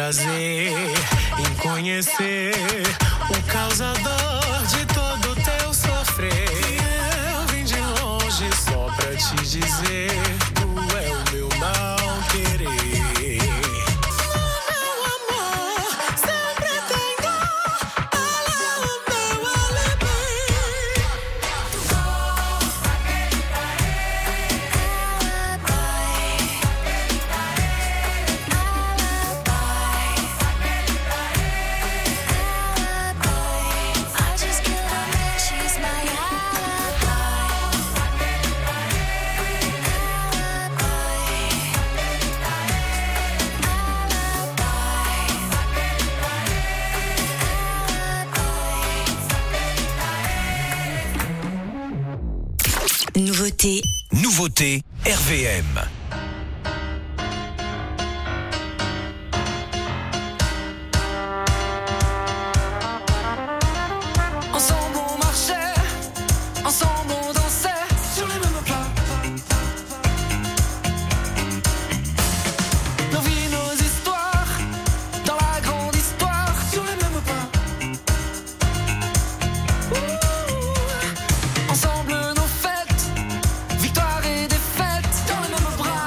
prazer em conhecer o causador de todo teu sofrer. Eu vim de longe só pra te dizer, tu é o meu mal querer. Nouveauté RVM. Ensemble on marchait, ensemble on dansait sur les mêmes plats. Nos vies, nos histoires, dans la grande histoire, sur les mêmes pas. Ensemble nos fêtes, victoire et défaite, dans les mêmes bras.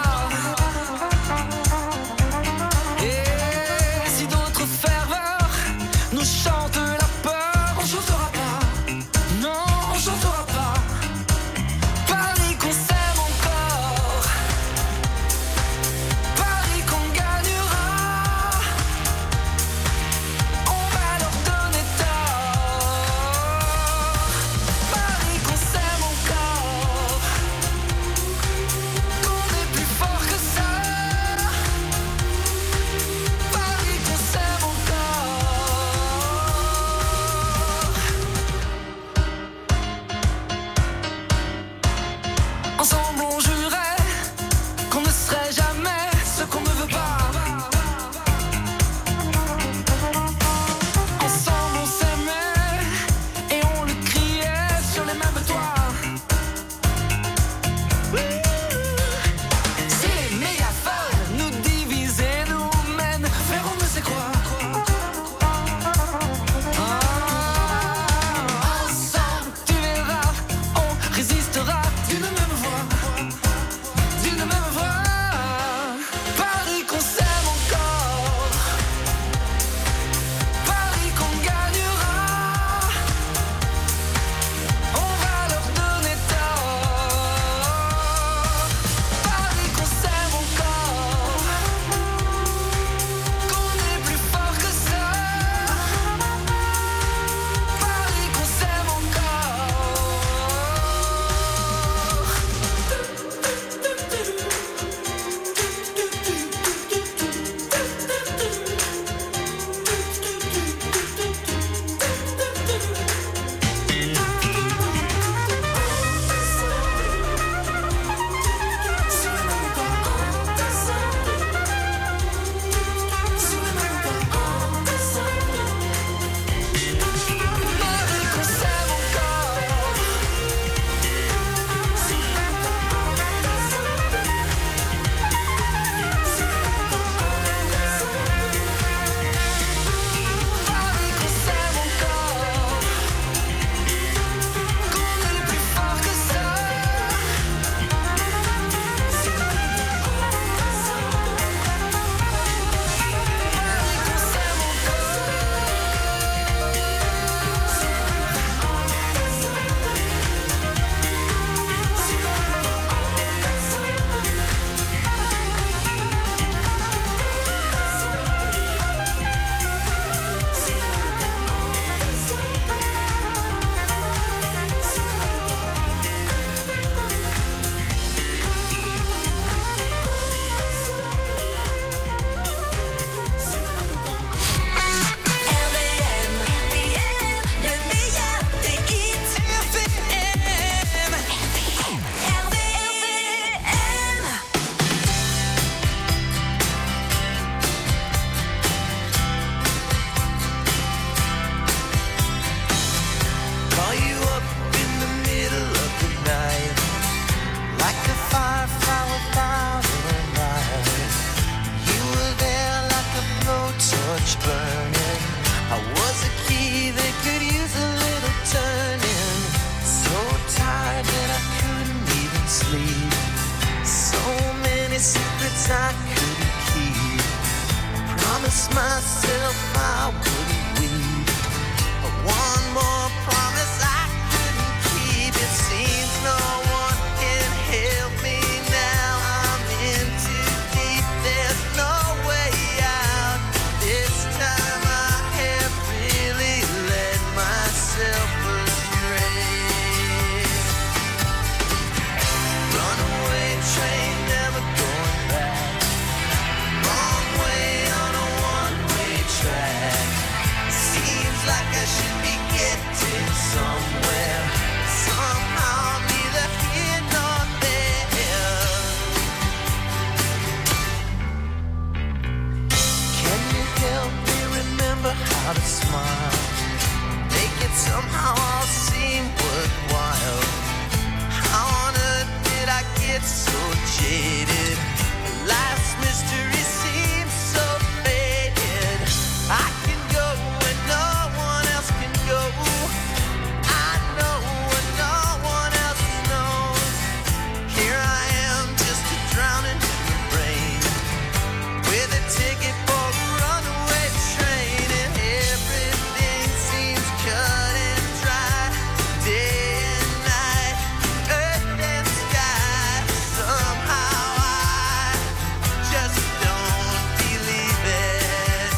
promised myself I wouldn't wait. But one more promise I couldn't keep. It seems no one can help me now. I'm in too deep, there's no way out. This time I have really let myself astray. Runaway train, never going back. Wrong way on a one-way track. Seems like I should be getting somewhere. Somehow I'm neither here nor there. Can you help me remember how to smile? Make it somehow all seem worthwhile. How on earth did I get so jaded? Life's mystery seems so faded. I can go where no one else can go. I know what no one else knows. Here I am, just a drowning in the rain, with a ticket for a runaway train, and everything seems cut and dry. Day and night, earth and sky. Somehow I just don't believe it.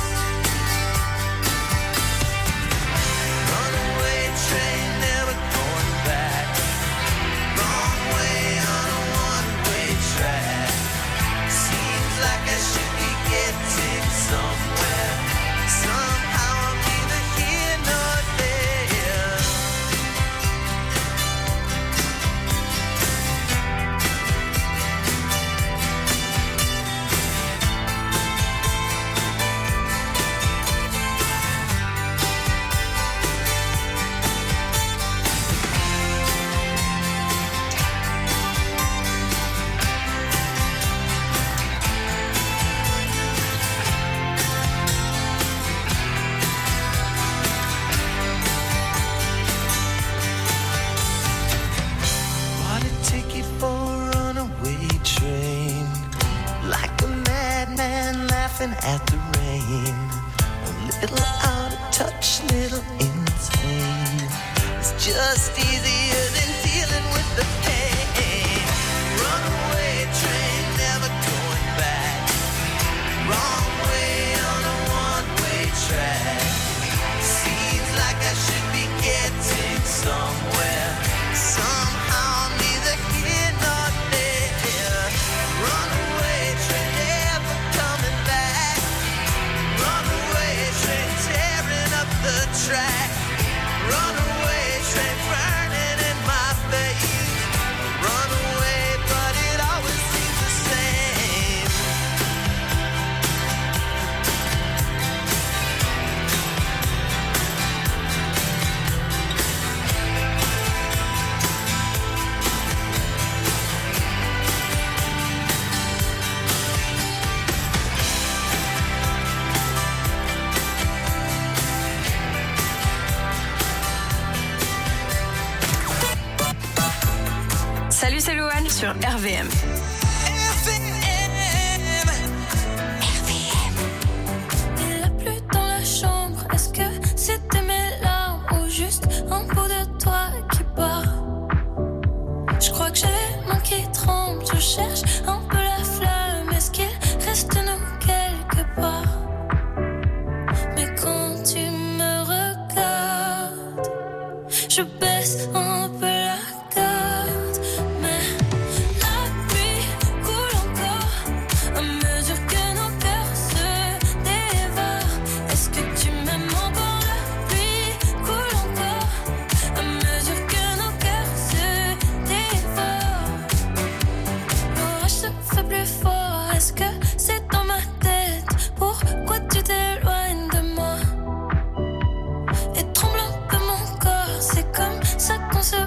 Runaway train, never going back. Wrong way on a one-way track. Seems like I should be getting somewhere. Somehow I'm neither here nor there. Bought a ticket for a runaway train, like a madman laughing at the rain. A little out of touch, little insane. It's just easier than dealing with the pain. Runaway train, never going back. Wrong way on a one-way track. Seems like I should be getting somewhere. Somehow I'm neither here nor there. Runaway train, never coming back. Runaway train, tearing up the track. Runaway train, burning in my face. Runaway, but it always seems the same. Salut, c'est Louane sur RVM. Il a plu dans la chambre. Est-ce que c'était mes larmes ou juste un bout de toi qui part? Je crois que j'ai manqué tremble. Je cherche un peu la flamme. Est-ce qu'il reste nous quelque part? Mais quand tu me regardes, je baisse un peu la garde. Mais la pluie coule encore à mesure que nos cœurs se dévorent. Est-ce que tu m'aimes encore? La pluie coule encore à mesure que nos cœurs se dévorent. L'orage se fait plus fort. Est-ce que c'est dans ma tête? Pourquoi tu t'éloignes de moi? Et tremble un peu mon corps. C'est comme ça qu'on se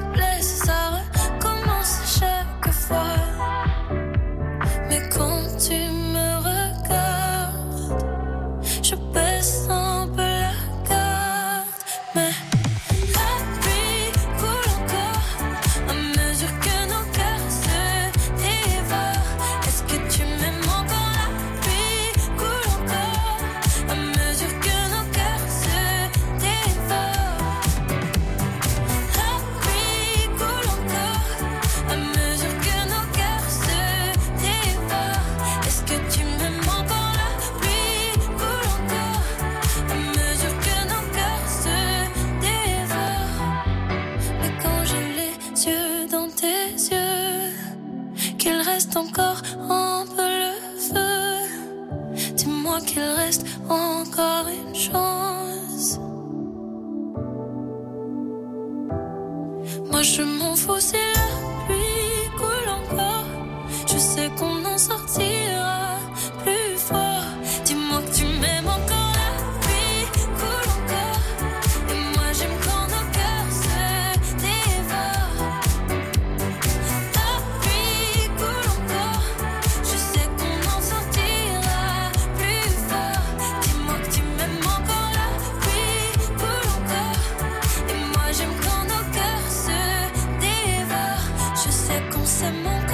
je m'en fous si la pluie coule encore. Je sais qu'on en sortira plus fort. Dis-moi que tu m'aimes encore, la pluie coule encore. Et moi j'aime quand nos cœurs se dévorent. La pluie coule encore. Je sais qu'on en sortira plus fort. Dis-moi que tu m'aimes encore, la pluie coule encore. Et moi j'aime quand nos cœurs se dévorent. Je sais qu'on s'aime encore.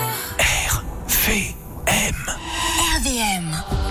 RVM.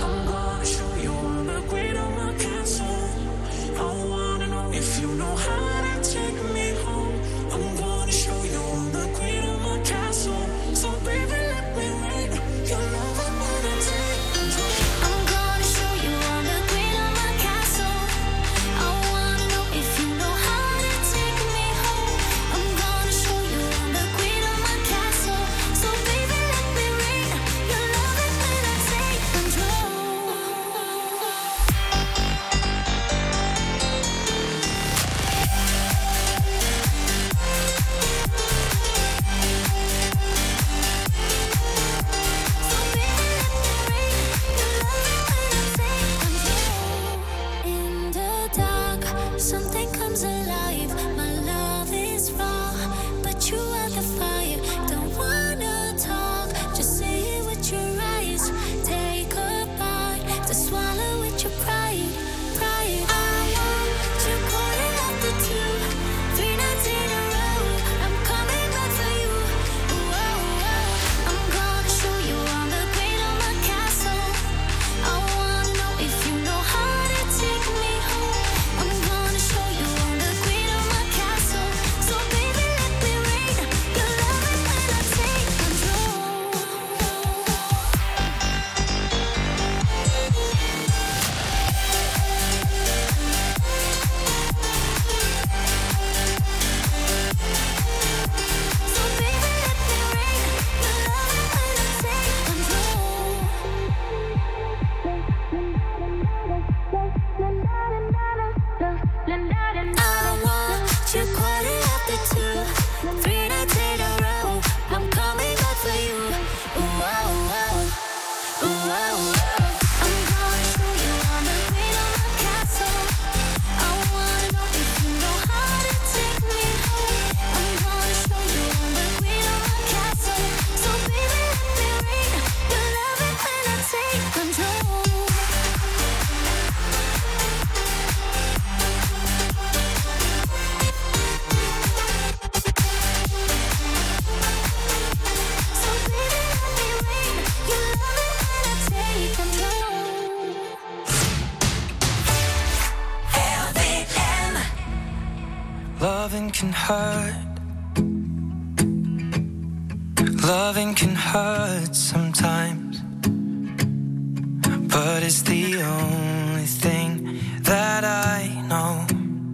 Loving can hurt. Loving can hurt sometimes, but it's the only thing that I know.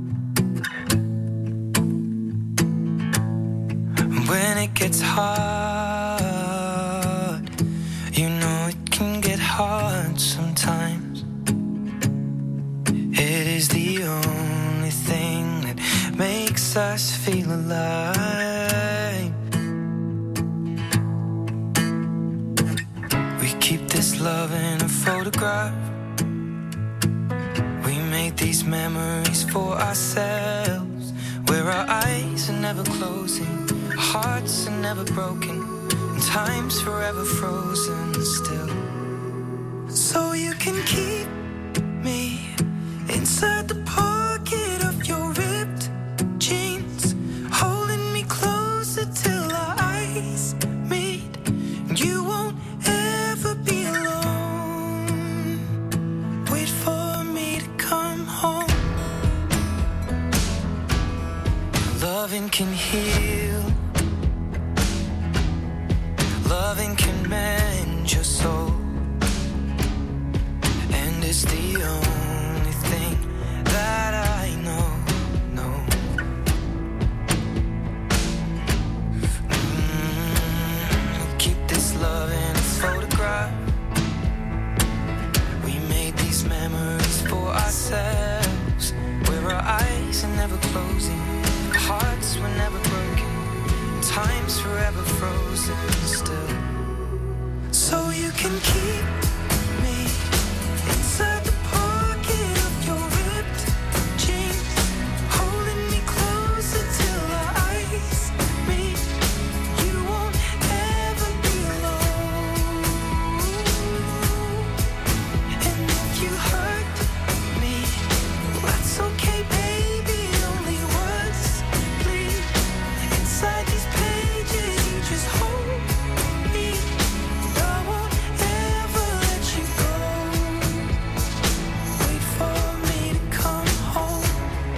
When it gets hard, you know it can get hard sometimes. It is the only thing that makes us feel alive. We keep this love in a photograph. We made these memories for ourselves, where our eyes are never closing, hearts are never broken, and time's forever frozen still. So you can keep me inside the pocket of your ripped jeans, holding me closer till our eyes meet. You won't ever be alone. Wait for me to come home. Loving can heal. Loving can mend your soul. And it's the only thing that I know. Keep this love in a photograph. We made these memories for ourselves, where our eyes are never closing, hearts were never broken, time's forever frozen still. So you can keep me inside the pocket of your ripped jeans, holding me closer till our eyes meet. You won't ever be alone. And if you hurt me, well, that's okay, baby. Only words bleed inside these pages. You just hold me. I won't ever let you go. Wait for me to come home.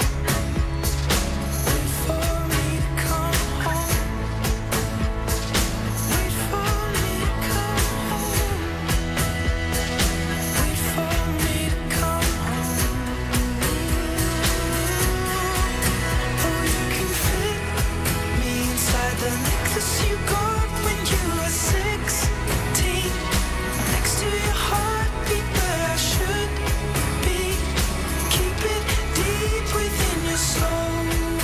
Wait for me to come home. Wait for me to come home. Wait for me to come home. Oh, you can fit me inside the necklace you got when you were 16. Next to your heartbeat where I should be. Keep it deep within your soul.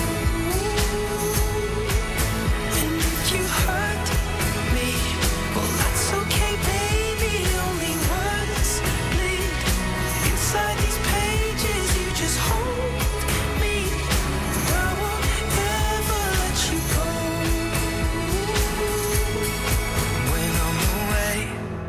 And if you hurt me, well, that's okay, baby. Only words bleed inside these pages. You just hold me. I won't ever let you go. When I'm away,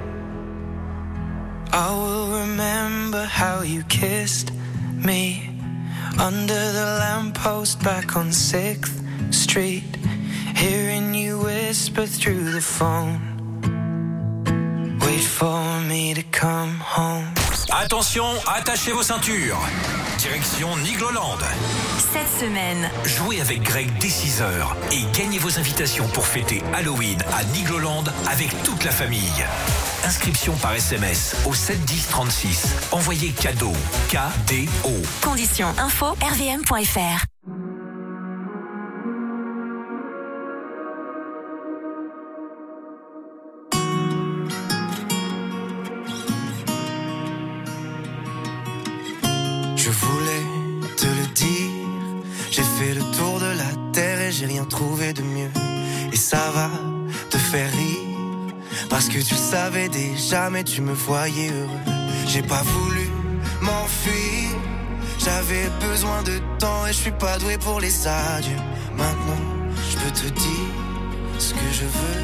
I will remember how you kissed me under the lamppost back on 6th Street, hearing you whisper through the phone. Wait for me to come home. Attention, attachez vos ceintures. Direction Nigloland. Cette semaine, Jouez avec Greg dès 6h et gagnez vos invitations pour fêter Halloween à Nigloland avec toute la famille. Inscription par SMS au 7 10 36. Envoyez cadeau, KDO. conditions info rvm.fr. Je voulais te le dire, j'ai fait le tour de la terre et j'ai rien trouvé de mieux. Et ça va te faire rire, parce que tu le savais déjà mais tu me voyais heureux. J'ai pas voulu m'enfuir, j'avais besoin de temps et je suis pas doué pour les adieux. Maintenant je peux te dire ce que je veux.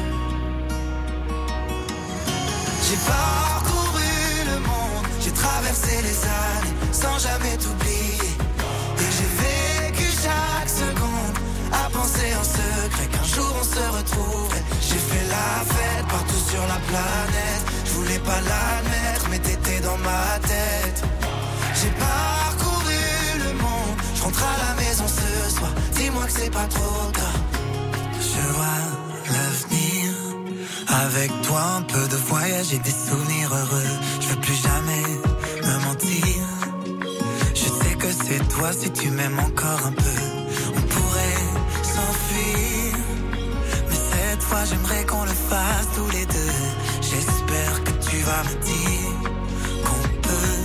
J'ai parcouru le monde, j'ai traversé les années sans jamais t'oublier. Et j'ai vécu chaque seconde à penser en secret qu'un jour on se retrouverait. J'ai fait la fête partout sur la planète, je voulais pas l'admettre mais t'étais dans ma tête. J'ai parcouru le monde, je rentre à la maison ce soir, dis-moi que c'est pas trop tard. Je vois l'avenir, avec toi un peu de voyage et des souvenirs heureux. Je veux plus jamais me mentir, je sais que c'est toi si tu m'aimes encore un peu. On pourrait s'enfuir, mais cette fois j'aimerais qu'on le fasse tous les deux. J'espère que tu vas me dire qu'on peut.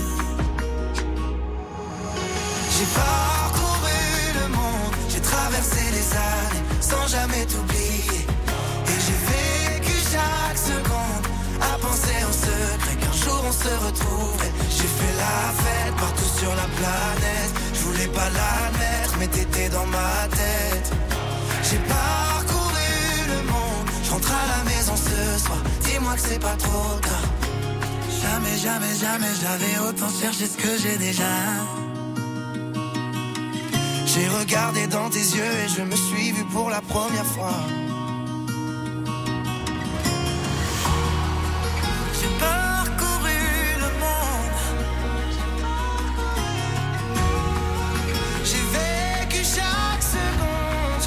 J'ai parcouru le monde, j'ai traversé les années sans jamais t'oublier. Et j'ai vécu chaque seconde à penser en secret qu'un jour on se retrouverait. J'ai fait la fête partout sur la planète, je voulais pas l'admettre mais t'étais dans ma tête. J'ai parcouru le monde, je rentre à la maison ce soir, dis-moi que c'est pas trop tard. Jamais, jamais, jamais j'avais autant cherché ce que j'ai déjà. J'ai regardé dans tes yeux et je me suis vu pour la première fois. J'ai parcouru le monde, j'ai vécu chaque seconde.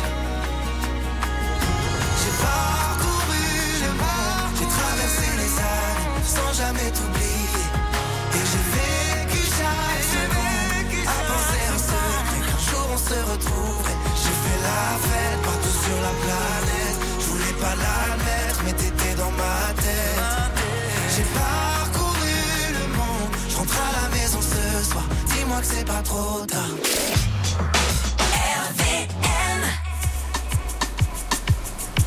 J'ai parcouru le monde, j'ai traversé les années sans jamais t'oublier. Et j'ai vécu chaque seconde à penser en secret qu'un jour on se retrouverait. J'ai fait la fête partout sur la planète, je voulais pas l'admettre mais t'étais dans ma tête. J'ai parcouru le monde, je rentre à la maison ce soir, dis-moi que c'est pas trop tard. RVM.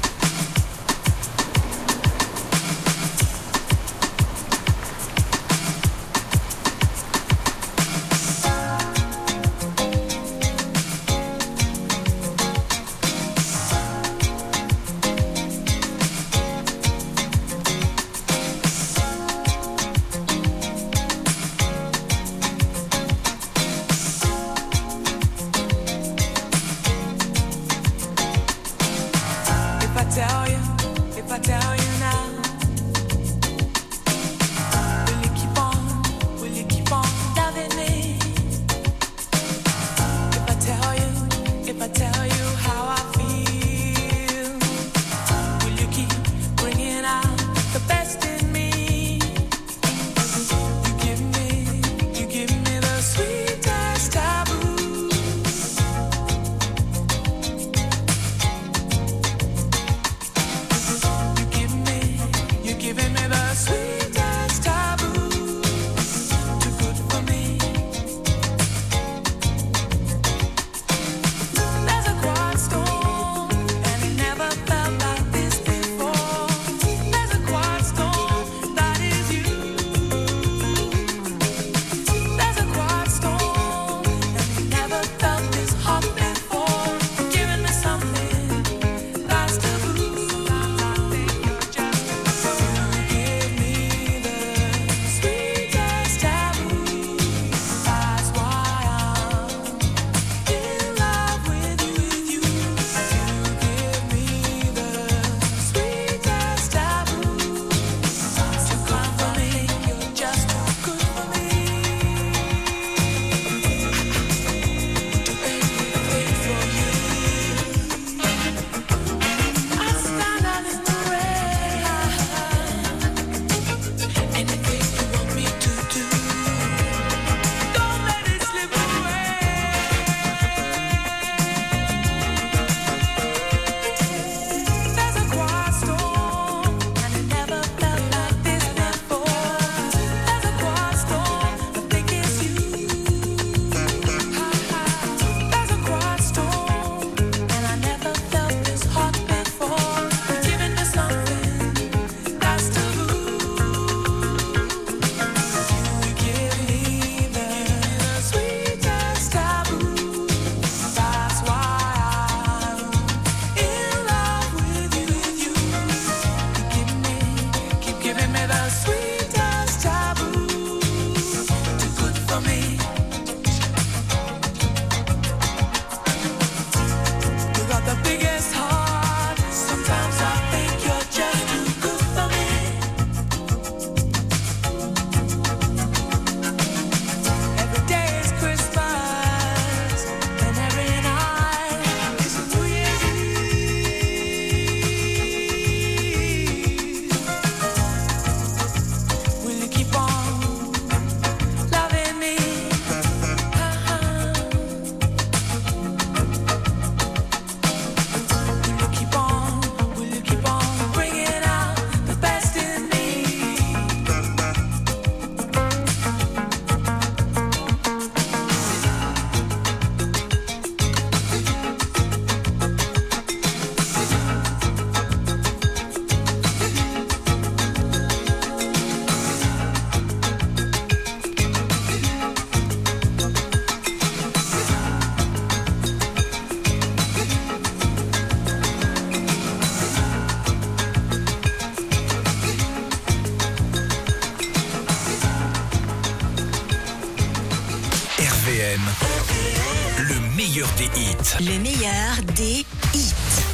le meilleur des hits. Le meilleur des hits.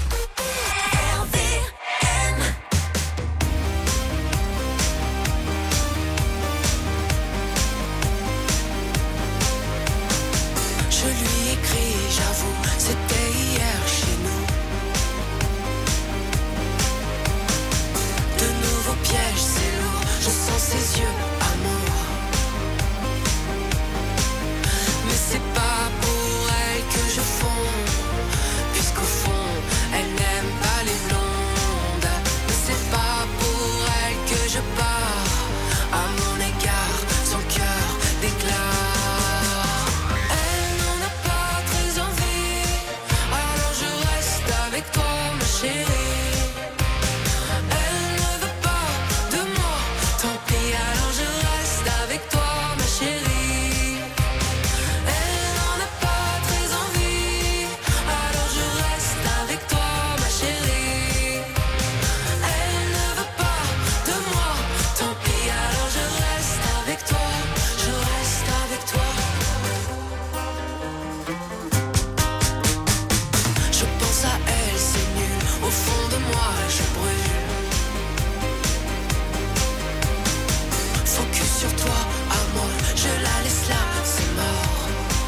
Je lui écris, j'avoue, c'était hier chez nous. De nouveaux pièges, c'est lourd, je sens ses yeux, amour. Mais c'est pas pour elle que je fonds, puisqu'au fond, elle n'aime pas les blondes. Mais c'est pas pour elle que je pars, à mon égard, son cœur déclare. Chérie, elle ne veut pas de moi, tant pis, alors je reste avec toi, ma chérie. Elle n'en a pas très envie, alors je reste avec toi, ma chérie. Elle ne veut pas de moi, tant pis, alors je reste avec toi, je reste avec toi. Je pense à elle, c'est nul. Au fond de moi, je brûle. Focus sur toi, à moi, je la laisse là, c'est mort.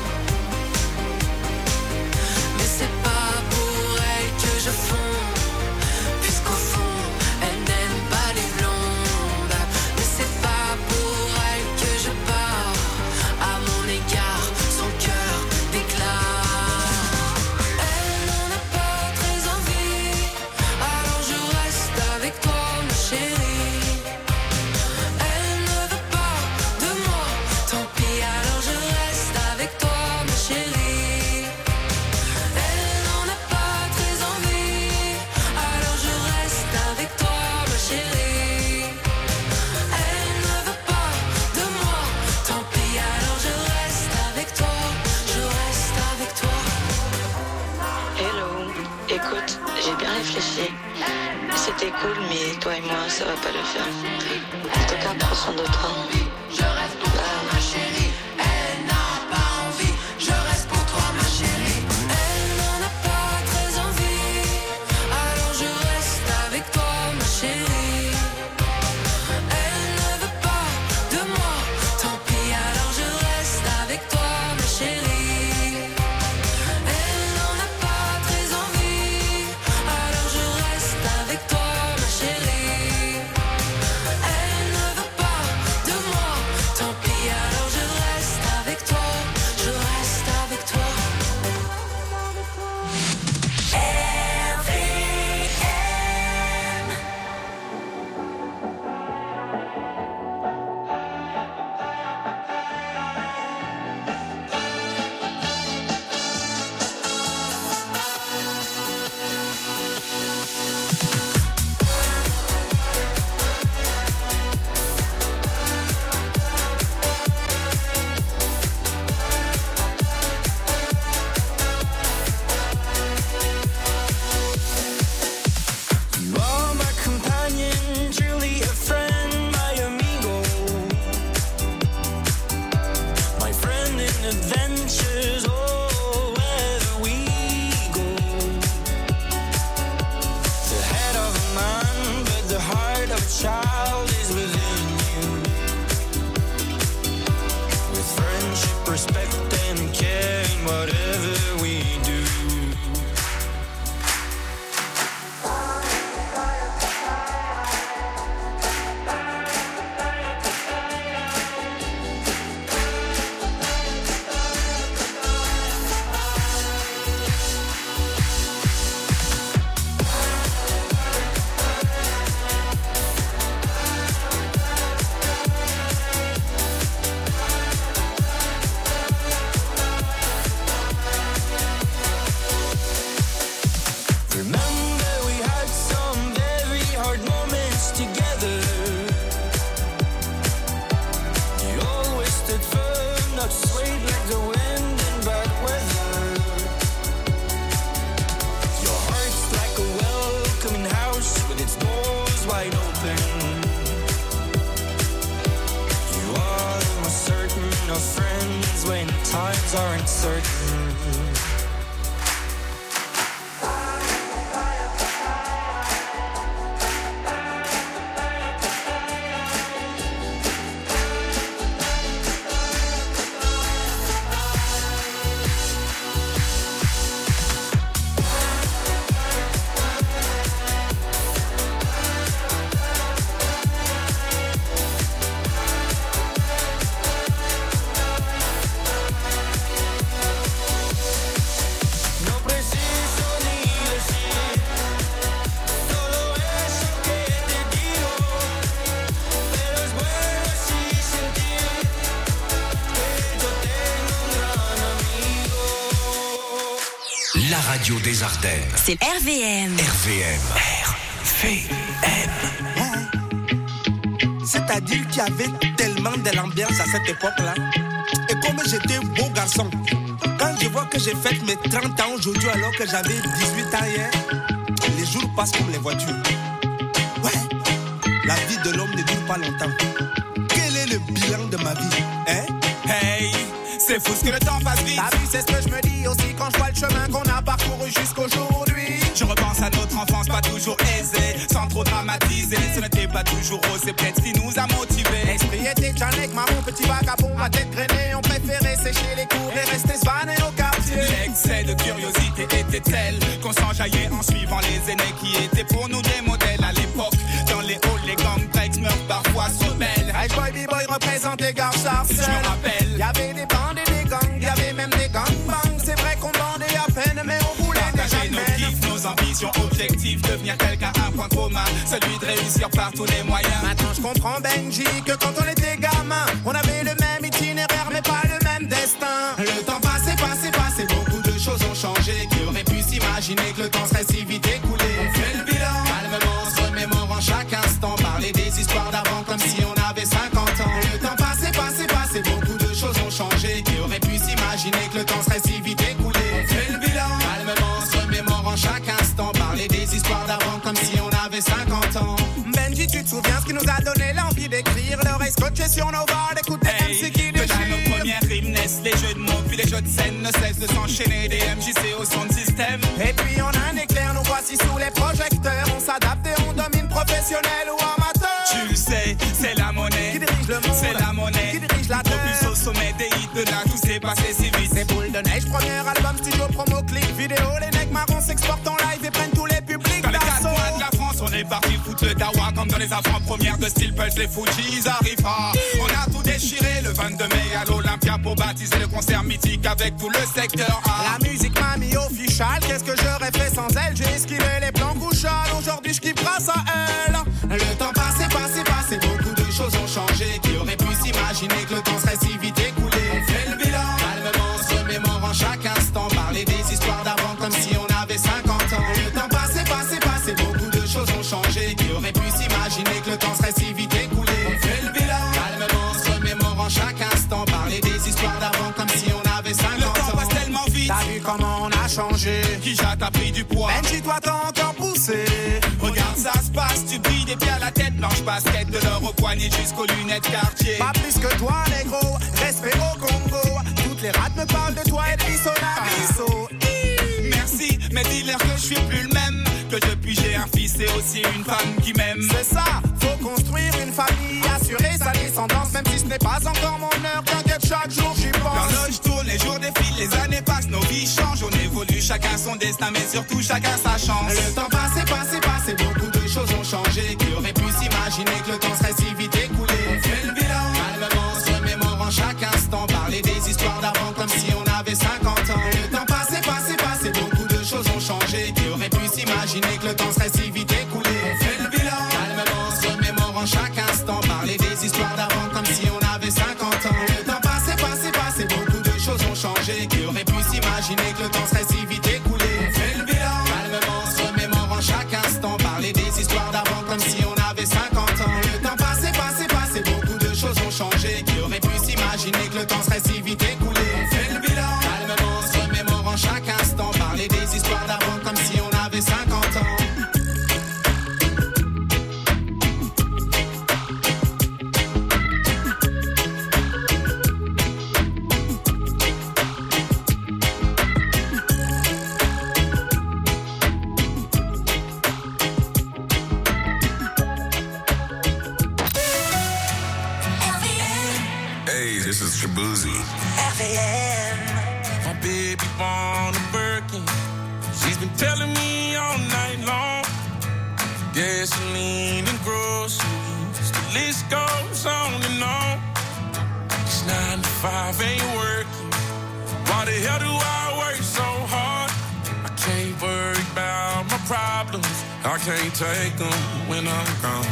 Mais c'est pas pour elle que je fonds, puisqu'au fond, elle n'aime pas les blondes. Mais c'est pas pour elle que je pars, à mon égard, son cœur déclare. Elle n'en a pas très envie, alors je reste avec toi, ma chérie. Elle ne veut pas de moi, tant pis, alors je reste avec toi, ma chérie. Elle n'en a pas très envie, alors je reste avec toi, ma chérie. Elle ne veut pas de moi, tant pis, alors je reste avec toi, je reste avec toi. Hello, écoute, j'ai bien réfléchi. C'était cool, mais toi et moi, ça va pas le faire. En tout cas, prends soin de toi. Je reste pour toi, ma chérie. Elle n'a pas envie. Je reste pour toi, ma chérie. Elle n'en a pas très envie, alors je reste avec toi, ma chérie. Elle ne veut pas de moi, tant pis, alors je reste avec toi, ma chérie. Elle n'en a pas très envie, alors je reste avec toi, ma chérie. Elle ne veut pas de moi, tant pis, alors je reste avec toi, je reste avec toi. You are my companion, truly a friend, my amigo. My friend in adventures, oh, wherever we go. The head of a man, but the heart of a child is within you. With friendship, respect, and care in whatever we do. times are uncertain. La radio des Ardennes. C'est RVM. RVM. C'est-à-dire qu'il y avait tellement de l'ambiance à cette époque-là. Et comme j'étais beau garçon, quand je vois que j'ai fait mes 30 ans aujourd'hui alors que j'avais 18 ans hier, les jours passent comme les voitures. Ouais, la vie de l'homme ne dure pas longtemps. Quel est le bilan de ma vie, hein? Hey, c'est fou ce que le temps passe vite. T'as vu, c'est ce que je me dis aussi quand je vois le chemin qu'on a parcouru jusqu'aujourd'hui. Je repense à notre enfance pas toujours aisée, sans trop dramatiser. Ce n'était pas toujours rose, c'est peut-être ce qui nous a motivés. L'esprit était Janek, marron, petit vagabond, ma tête grainée. On préférait sécher les cours et rester svané au quartier. L'excès de curiosité était tel qu'on s'enjaillait en suivant les aînés qui étaient pour nous des modèles à l'époque. Dans les halls, les gangs breaks meurent parfois se rebellent. Hey boy, b-boy représente les gars charcels. Je me rappelle, y'avait des bandes et des gangs, y'avait même des gangbangs. C'est vrai qu'on bandait à peine, mais on voulait partager nos kiffs, nos ambitions, objectifs, devenir quelqu'un, un point commun, celui de réussir par tous les moyens. Maintenant je comprends Benji que quand on était gamin, on avait le même itinéraire mais pas le même destin. Le temps passé, beaucoup de choses ont changé. Qui aurait pu s'imaginer que le temps serait si vite écoulé? On fait le bilan, calmement, on se remémorant chaque instant, parler des histoires d'avant comme si on avait 50 ans. Le temps passé, beaucoup de choses ont changé. Qui aurait pu s'imaginer que le temps serait si vite écoulé? On fait le bilan, calmement, on se remémorant chaque instant, parler des histoires d'avant comme si on avait 50 ans. Benji, tu te souviens ce qui nous a donné l'envie d'écrire? L'oreille scotchée sur nos barres, d'écouter MC qui déchire. Déjà nos premières rimes naissent, les jeux de mots puis les jeux de scène ne cessent de s'enchaîner. Des MJC au son de système. Et puis on a un éclair, nous voici sous les projecteurs. On s'adapte et on domine, professionnel ou amateur. Tu le sais, c'est la monnaie qui dirige le monde, c'est la monnaie qui dirige la terre. Propulse au sommet des hits, de là tout s'est passé si vite. C'est boule de neige, premier album, studio, promo, clip, vidéo. Les necks marrons s'exportent en live et prennent tous les publics. Dans les 4 coins de la France, on est parti foutre le dawa. Comme dans les avant-premières de Steel Pulse, les Fujis arrivent pas. On a tout déchiré le 22 mai à l'Olympia pour baptiser le concert mythique avec tout le secteur A. La musique m'a mis official, qu'est-ce que j'aurais fait sans elle? J'ai esquivé les plans couchales, aujourd'hui je kiffe grâce à elle. Le temps passé, beaucoup de choses ont changé. Qui aurait pu s'imaginer que le temps serait si vite écoulé? On fait le bilan, calmement, se remémorant chaque instant, parler des histoires d'avant comme si on avait 50 ans. Le temps passé, beaucoup de choses ont changé. Qui aurait pu s'imaginer que le temps serait si vite écoulé? On fait le bilan, calmement, se remémorant chaque instant, parler des histoires d'avant comme si on avait 50 ans. Le temps passe tellement vite. T'as vu comment on a changé? Kijat a pris du poids. Benji, toi t'as encore poussé. Regarde, ça se passe, tu brilles des pieds à la tête, blanche basket, de l'or au poignet jusqu'aux lunettes quartier. Pas plus que toi, négro, respect au Congo. Toutes les rats me parlent de toi et puis son abisso. Merci, mais dis-leur que je suis plus le même. Que depuis j'ai un fils et aussi une femme qui m'aime. C'est ça, faut construire une famille, assurer sa descendance. Même si ce n'est pas encore mon heure, t'inquiète, chaque jour j'y pense. L'horloge tourne, les jours défilent, les années passent, nos vies changent. On évolue, chacun son destin, mais surtout chacun sa chance. Le temps passé, beaucoup de choses ont changé. Qui aurait pu s'imaginer que le temps serait si vite écoulé? On fait le bilan, calmement, se remémorant chaque instant, parler des histoires d'avant comme si on avait 50 ans. Le temps passé, beaucoup de choses ont changé. Qui aurait pu s'imaginer que le temps serait si vite écoulé? On fait le bilan, calmement, se remémorant chaque instant, parler des histoires d'avant comme si on avait 50 ans. Le temps passé, beaucoup de choses ont changé. Qui aurait pu s'imaginer que le temps serait si vite écoulé? On fait le bilan, calmement, se remémorant chaque instant, parler des histoires d'avant comme si on avait 50 ans. Le temps passé, beaucoup de choses ont changé. Qui aurait pu s'imaginer que le temps serait si vite écoulé? On fait le bilan, calmement, se remémorant chaque instant, parler des histoires d'avant comme si on avait 50 ans. baby born a Birkin. She's been telling me all night long. Gasoline and groceries, the list goes on and on. It's 9 to 5, ain't working. Why the hell do I work so hard? I can't worry about my problems. I can't take them when I'm gone.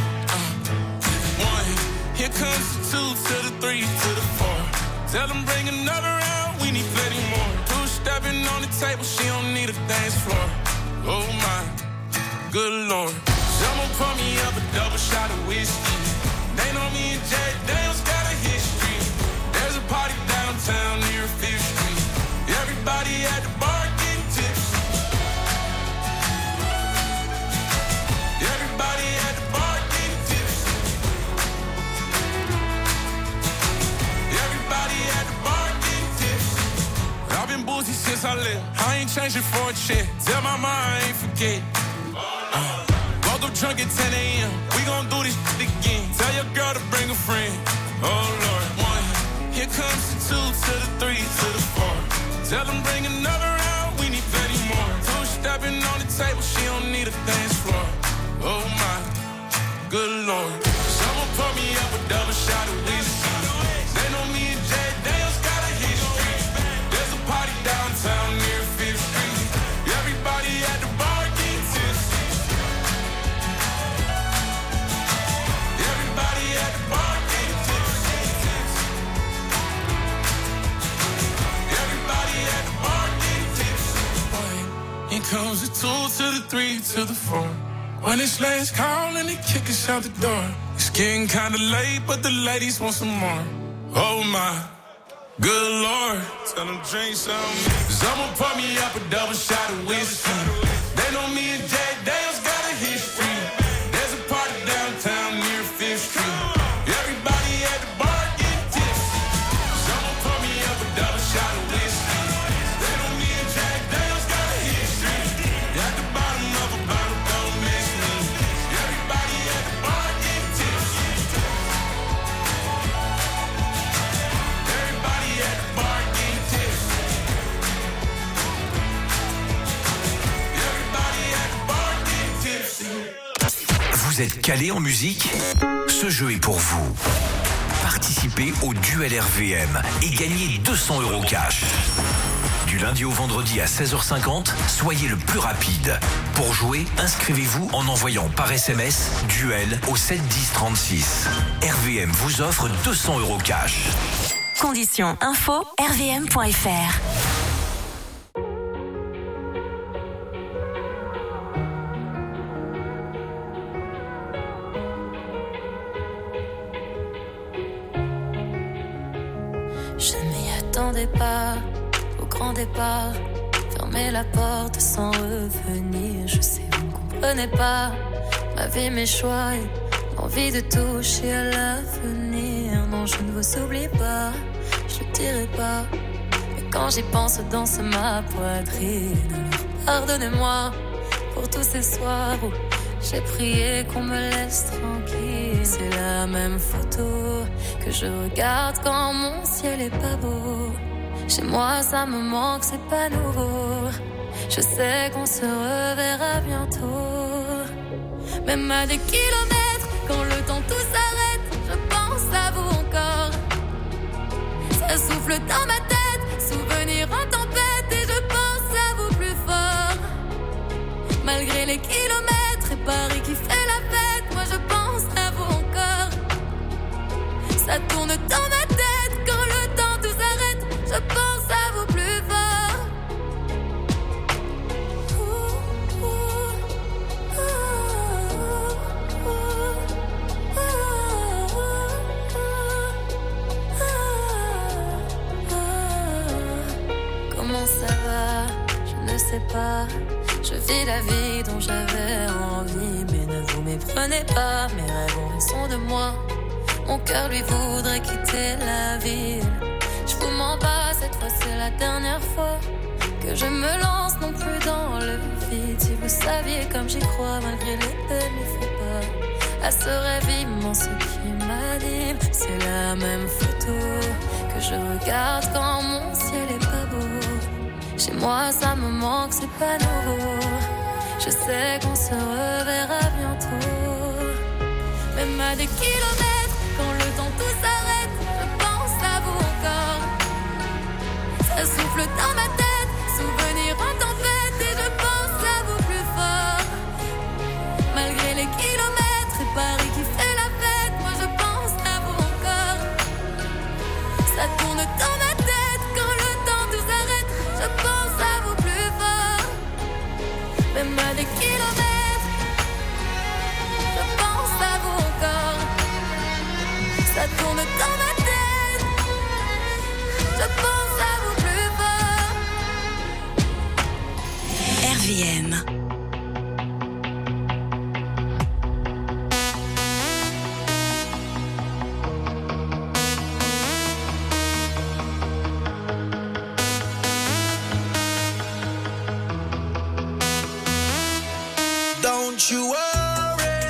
1, here comes the 2 to the 3 to the 4. Tell them bring another round, we need plenty more. 2 stepping on the table, she don't need a dance floor. Oh my, good Lord. Someone pour me up a double shot of whiskey. They know me and Jack Daniels got a history. There's a party downtown near 5th Street. Everybody at the bar getting tipsy. Everybody at the bar getting tipsy. Everybody at the bar getting tipsy. I've been boozy since I left. I ain't changing for a check. Tell my mom I ain't forget. Woke up drunk at 10 a.m. We gon' do this shit again. Tell your girl to bring a friend. Oh Lord. 1, here comes the 2 to the 3 to the 4. Tell them bring another round, we need plenty more. 2 stepping on the table, she don't need a dance floor. Oh my, good Lord. Someone pour me up a double shot of whiskey. They know me and Jack Daniels got a history. There's a party downtown near 5th Street. Everybody at the bar getting tipsy. Everybody at the bar getting tipsy. Everybody at the bar getting tipsy. Here comes the 2 to the 3 to the 4. When it's last call and they kick us out the door. It's getting kinda late, but the ladies want some more. Oh my, good Lord. Tell them drink some. Someone pour me up a double shot of whiskey. They know me and Jack Daniels got a history. There's a party downtown near 5th Street. Everybody at the bar getting tipsy. Someone pour me up a double shot of whiskey. They know me and Jack Daniels got a history. At the bottom of a bottle, don't miss me. Everybody at the bar getting tipsy. Everybody at the bar getting tipsy. Everybody at the bar getting tipsy. Vous êtes calé en musique? Ce jeu est pour vous. Participez au Duel RVM et gagnez 200 € cash. Du lundi au vendredi à 16h50, soyez le plus rapide. Pour jouer, inscrivez-vous en envoyant par SMS Duel au 7 10 36. RVM vous offre 200 € cash. Conditions info rvm.fr. Je m'y attendais pas au grand départ. Fermer la porte sans revenir. Je sais, vous ne comprenez pas ma vie, mes choix et l'envie de toucher à l'avenir. Non, je ne vous oublie pas, je ne dirai pas. Mais quand j'y pense, danse ma poitrine. Alors pardonnez-moi pour tous ces soirs où j'ai prié qu'on me laisse tranquille. C'est la même photo que je regarde quand mon ciel est pas beau. Chez moi ça me manque, c'est pas nouveau. Je sais qu'on se reverra bientôt. Même à des kilomètres, quand le temps tout s'arrête, je pense à vous encore. Ça souffle dans ma tête, souvenir en tempête, et je pense à vous plus fort. Malgré les kilomètres et Paris qui fait la fête, moi je pense à vous encore. Ça tourne dans ma tête, quand le temps tout s'arrête, je pense à vous plus fort. Comment ça va? Je ne sais pas. Je vis la vie dont j'avais envie, mais ne vous méprenez pas, mes rêves ont raison de moi. Mon cœur lui voudrait quitter la ville. Je vous mens pas, cette fois c'est la dernière fois que je me lance non plus dans le vide. Si vous saviez comme j'y crois, malgré les peines, il faut pas à ce rêve immense qui m'anime. C'est la même photo que je regarde quand mon ciel est pas beau. Chez moi ça me manque, c'est pas nouveau. Je sais qu'on se reverra bientôt. Même à des kilomètres, quand le temps tout s'arrête, je pense à vous encore. Ça souffle dans ma tête, souvenir en tempête, et je pense à vous plus fort. Malgré les kilomètres et Paris qui fait la fête, moi je pense à vous encore. Ça tourne dans ma tête, quand le temps tout s'arrête, je pense à vous plus fort. Même à des kilomètres, je pense à vous encore. Ça tourne dans ma tête, je pense à vous plus fort. RVM. Don't you worry,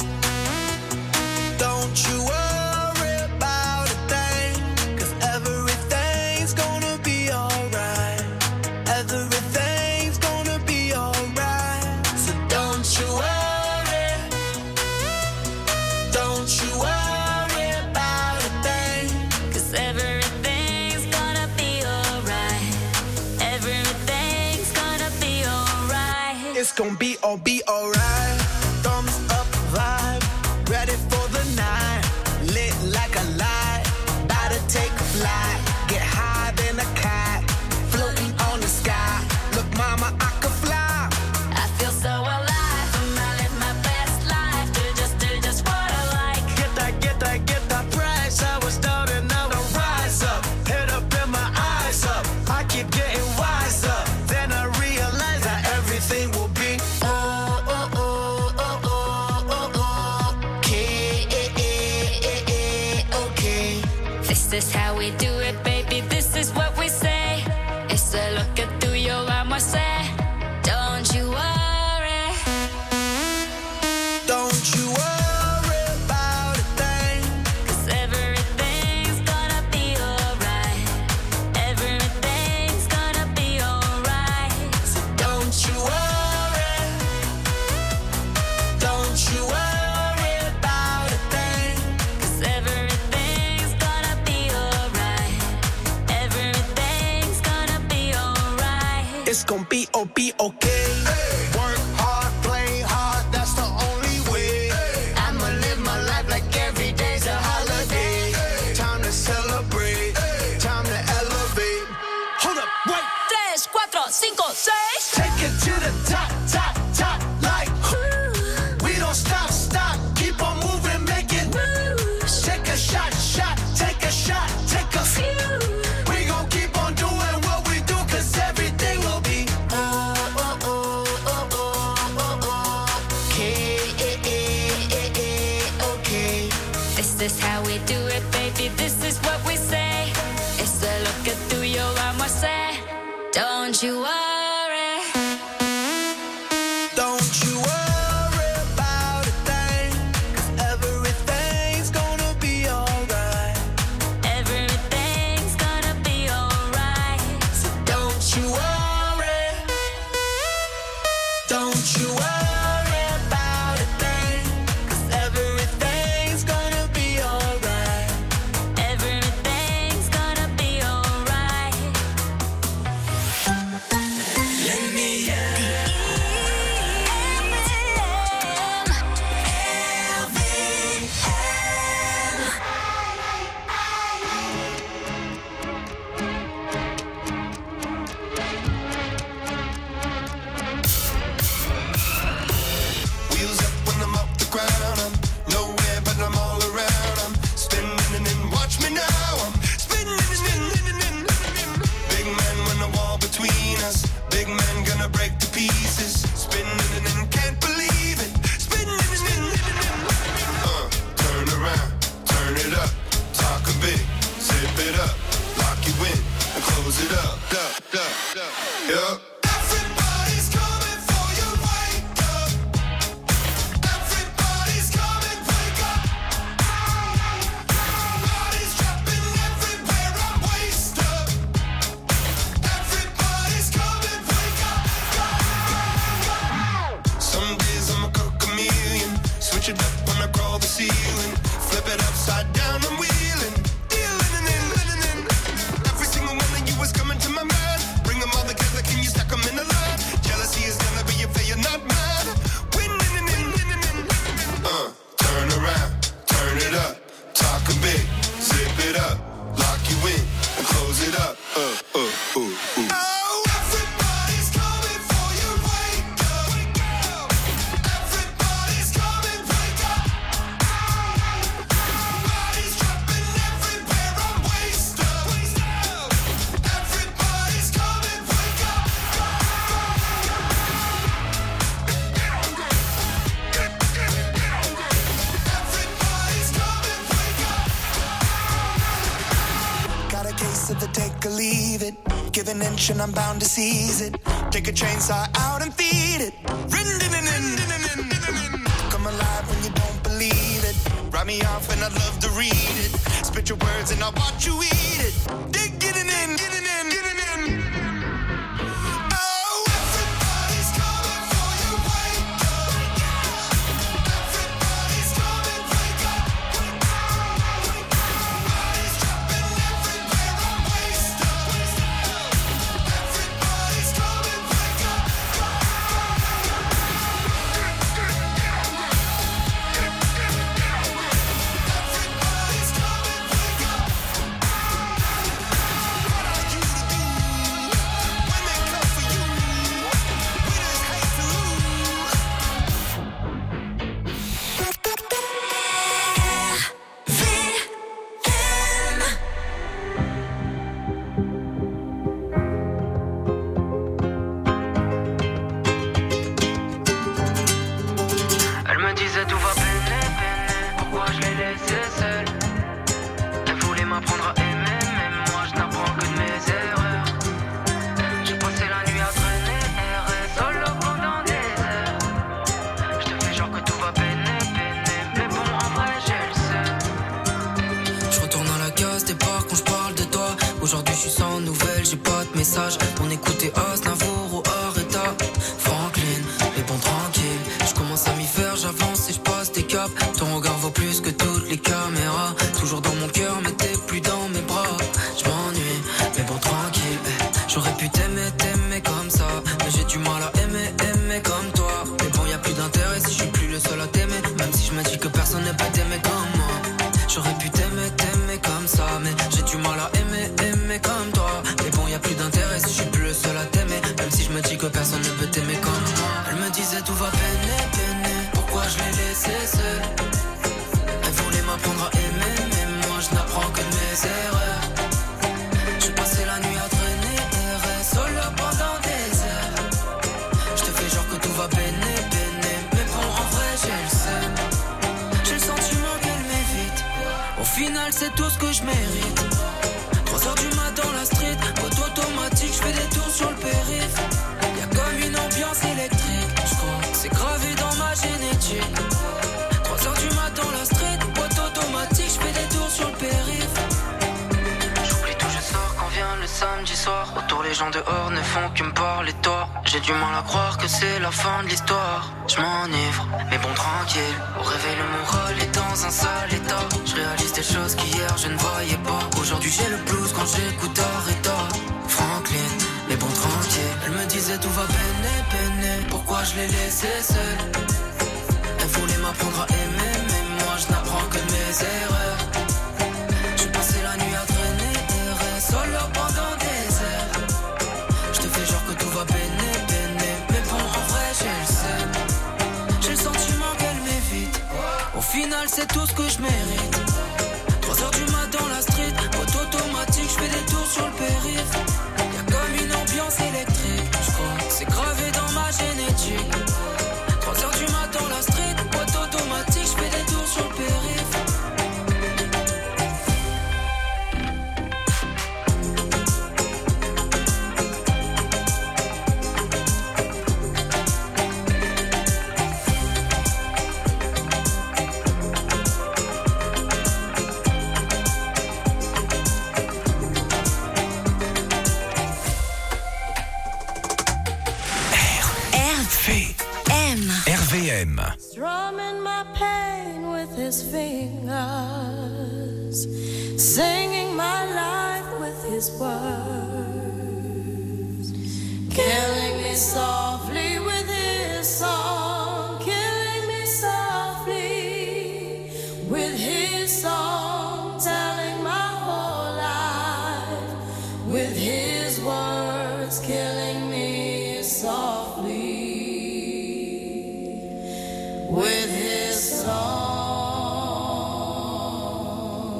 don't you worry about a thing, 'cause everything's gonna be alright. Everything's gonna be alright. So don't you worry, don't you worry about a thing, 'Cause everything's gonna be alright. Everything's gonna be alright. it's gonna be alright. Thumbs up vibe, ready for the night. Lit like a light, about to take a flight. Get high than a cat, floating on the sky. Look mama, I could fly. I feel so alive, and I live my best life. Do just what I like. Get that price. I was down and now I rise up. Head up and my eyes up. I keep getting wiser. Then I realize that everything will be okay. This is how we do it, baby. This is what we say. It's a look at through your eyes, I say. Don't you worry. Don't you worry about a thing, 'Cause everything's gonna be alright. Everything's gonna be alright. so don't you worry. Don't you worry about a thing. 'Cause everything's gonna be alright. Everything's gonna be alright. It's gonna be okay. Work hard, play hard, that's the only way. I'ma live my life like every day's a holiday. Time to celebrate, time to elevate. Hold up, wait. 3, 4, 5, 6. Take it to the top, top, top, like we don't stop, keep on moving, make it. Take a shot, take a shot, take a few. We gon' keep on doing what we do, 'cause everything will be okay. This is how we do it, baby. This is what we say. It's a look at through your eyes, I say. Don't you worry. Don't you worry about a thing, 'cause everything's gonna be alright. Everything's gonna be alright. So don't you worry. Don't you worry about a thing, 'cause everything's gonna be alright. Everything's gonna be alright. Let me Wheels up when I'm off the ground. I'm nowhere, but I'm all around. I'm spinning and watch me now. I'm spinning. Big man when the wall between us. Big man gonna break to pieces. Spinning and can't believe it. Spinning. Turn around, turn it up. Talk a bit, zip it up. Lock you in and close it up. Yup. Everybody's coming for you. Wake up. Everybody's coming. Wake up. Bodies dropping everywhere. I'm wasted. Everybody's coming. give an inch and I'm bound to seize it. Take a chainsaw out and feed it. Come alive when you don't believe it. Write me off and I'd love to read it. Spit your words and I'll watch you eat it. Dig, get it in, get it in, get it in. Oh, everybody's coming for you, wake up. Everybody's coming, wake up. Everybody's jumping everywhere, I'm wasted. Everybody's coming, wake up. Everybody's coming, wake up. What are you to do when they come for you? Winners hate to lose. Elle me disait tout va peiner, pourquoi je l'ai laissé seule. Elle voulait m'apprendre à aimer, mais moi je n'apprends que de mes erreurs. J'ai passé la nuit à traîner, errer solo pendant des heures. Je te fais genre que tout va peiner, mais bon en vrai j'ai le seum. Je retourne à la case départ quand je parle de toi. Aujourd'hui je suis sans nouvelles, j'ai pas de message. On écoutait Aznavour ou Arrêta, Franklin, mais bon tranquille. Je commence à m'y faire, j'avance et je passe des caps. Ton regard vaut plus que toutes les caméras. Toujours dans mon cœur mais t'es plus dans mes bras. Je m'ennuie, mais bon tranquille. J'aurais pu t'aimer comme ça, mais j'ai du mal à aimer comme toi. Mais bon y a plus d'intérêt si je suis plus le seul à t'aimer. Même si je me dis que personne ne peut t'aimer comme moi. J'aurais pu t'aimer comme ça, mais j'ai du mal à aimer comme toi. Mais bon y a plus d'intérêt si je suis plus le seul à t'aimer. Même si je me dis que personne ne peut t'aimer comme moi. Elle me disait tout va peiner, pourquoi je l'ai laissé seul. Elle voulait m'apprendre à aimer, mais moi je n'apprends que de mes erreurs. J'ai passé la nuit à traîner, errer solo pendant des heures. Je te fais genre que tout va peiner, mais bon en vrai j'ai le seum. J'ai le sentiment qu'elle m'évite. Au final c'est tout ce que je mérite. 3 heures du matin dans la street, auto automatique, je fais des tours sur le périph'. Y'a comme une ambiance électrique, je crois que c'est gravé dans ma génétique. 3 heures du matin dans la street, auto automatique, je fais des tours sur le périph'. J'oublie tout, je sors quand vient le samedi soir. Autour les gens dehors ne font que me parler de toi. J'ai du mal à croire que c'est la fin de l'histoire. Je m'enivre, mais bon tranquille. Au réveil le moral est dans un sale état. Je réalise des choses qu'hier je ne voyais pas. Aujourd'hui j'ai le blues quand j'écoute Arrêta, Franklin, mais bon tranquille. Elle me disait tout va peiner, pourquoi je l'ai laissé seule. Elle voulait m'apprendre à aimer, mais moi je n'apprends que de mes erreurs. J'ai passé la nuit à traîner, errer solo pendant des heures. Je te fais genre que tout va peiner, mais bon en vrai j'ai le seum. J'ai le sentiment qu'elle m'évite. Au final c'est tout ce que je mérite. 3 heures du matin dans la street, auto automatique, je fais des tours sur le périph'. Y'a comme une ambiance électrique, je crois que c'est gravé dans ma génétique. 3 heures du matin dans la street, auto automatique, je fais des tours sur le périph'. RVM. Strumming my pain with his fingers, singing my life with his words, killing me softly with his song, killing me softly with his song, telling my whole life with his words, killing me softly with his song.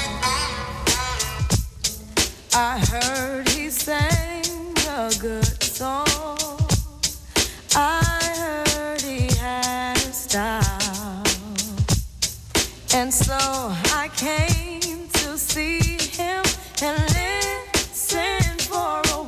I heard he sang a good song. I heard he had a style. And so I came to see him and listen for a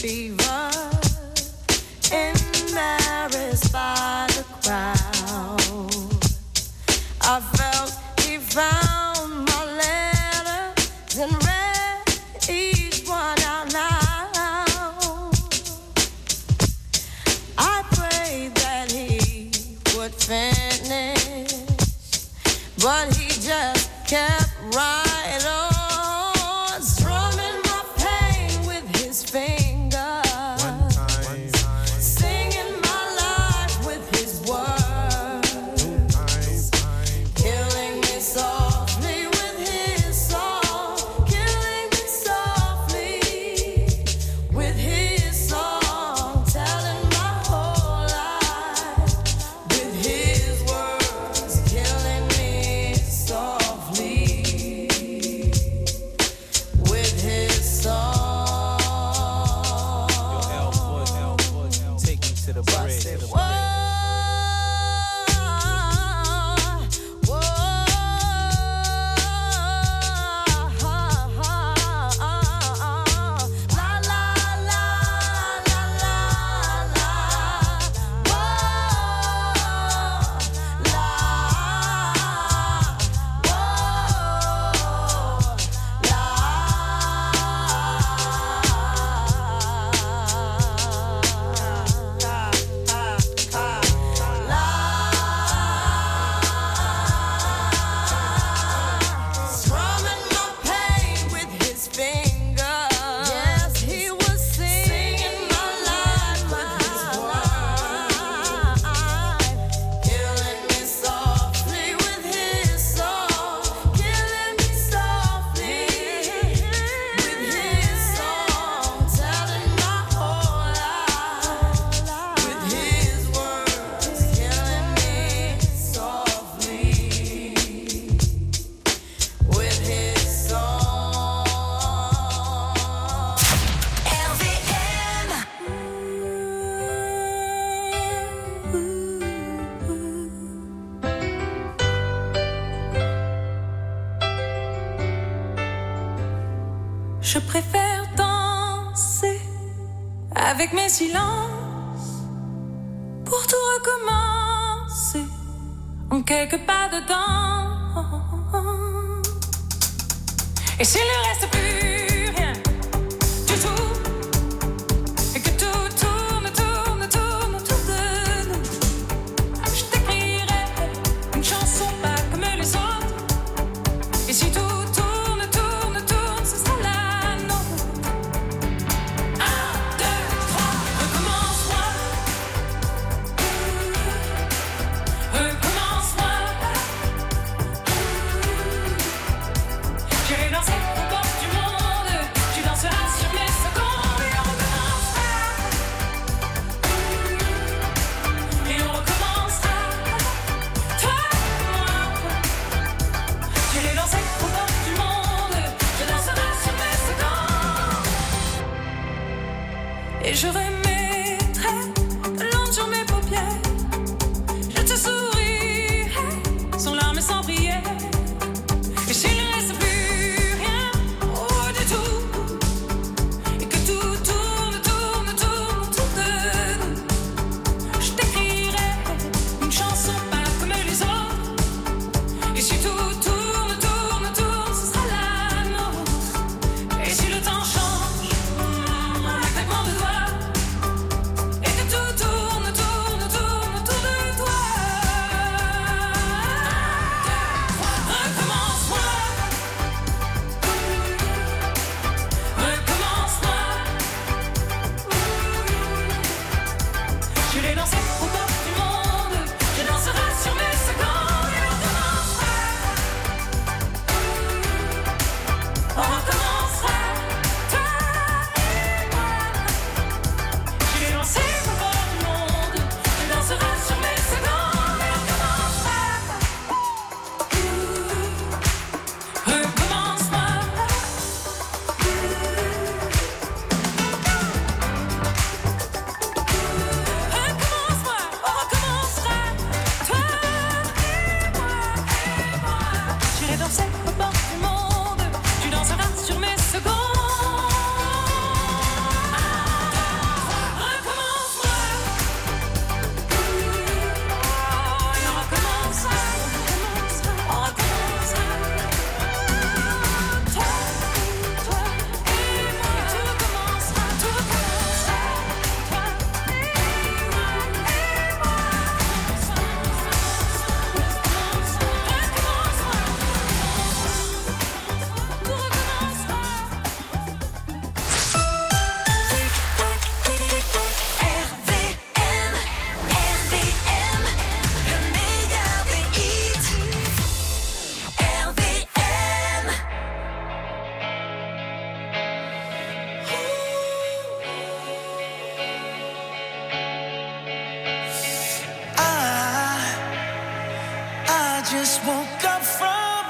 fever, embarrassed by the crowd. I felt he found my letters and read each one out loud. I prayed that he would finish, but he just kept right on, strumming my pain with his fingers, singing my life with his words, killing me softly with his song, killing me softly with his song, telling my whole life with his words, killing me softly with his song. Take me to the bridge. Strumming my pain with his fingers. Yes, he was singing my life with his words, killing me softly with his song, killing me softly with his song, telling my whole life with his words, killing me softly with his song. RVM. Je préfère danser avec mes silences pour tout recommencer en quelques pas dedans. Et s'il ne reste plus rien du tout, et que tout tourne, tourne, tourne autour de nous, je t'écrirai une chanson pas comme les autres. Et si tout tourne, tourne, tourne, ce sera la nôtre. 1, 2, 3, recommence-moi. Recommence-moi. J'irai danser aux portes du monde. Tu danseras sur mes secondes. Et on recommencera. Et on recommencera. Toi et moi. J'irai danser aux portes du monde. Tu danseras sur mes secondes. Et je remettrai de l'encre sur mes paupières. Je te sourirai sans larmes et sans prière. Et s'il ne reste plus rien du tout, et que tout tourne, tourne, tourne autour de nous, je t'écrirai une chanson pas comme les autres. Et si tout tourne, tourne, tourne, ce sera la nôtre. Et si le temps change, un claquement de doigts, et que tout tourne, tourne, tourne autour de toi. Recommence-moi. Recommence-moi. J'irai danser aux portes du monde. Je danserai sur mes secondes. Et on recommencera. On recommencera. Toi et moi. J'irai danser aux portes du monde. Je danserai sur mes secondes. Et on recommencera. Recommence-moi. Recommence-moi, on recommencera. Toi et moi. J'irai danser